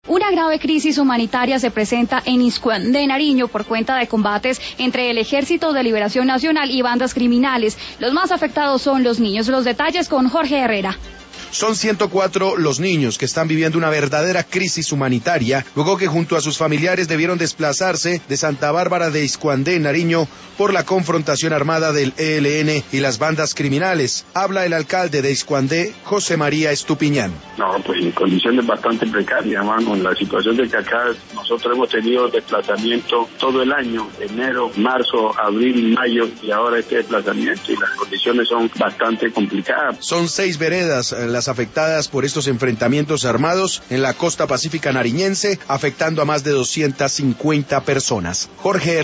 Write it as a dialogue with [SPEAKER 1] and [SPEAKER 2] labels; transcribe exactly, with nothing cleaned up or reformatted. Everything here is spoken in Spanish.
[SPEAKER 1] Una grave crisis humanitaria se presenta en Iscuandé, Nariño, por cuenta de combates entre el Ejército de Liberación Nacional y bandas criminales. Los más afectados son los niños. Los detalles con Jorge Herrera.
[SPEAKER 2] Son ciento cuatro los niños que están viviendo una verdadera crisis humanitaria, luego que junto a sus familiares debieron desplazarse de Santa Bárbara de Iscuandé, Nariño, por la confrontación armada del E L N y las bandas criminales. Habla el alcalde de Iscuandé, José María Estupiñán.
[SPEAKER 3] No, pues en condiciones bastante precarias, mano. En la situación de que acá nosotros hemos tenido desplazamiento todo el año, enero, marzo, abril, mayo, y ahora este desplazamiento, y las condiciones son bastante complicadas.
[SPEAKER 2] Son seis veredas las afectadas por estos enfrentamientos armados en la costa pacífica nariñense, afectando a más de doscientas cincuenta personas. Jorge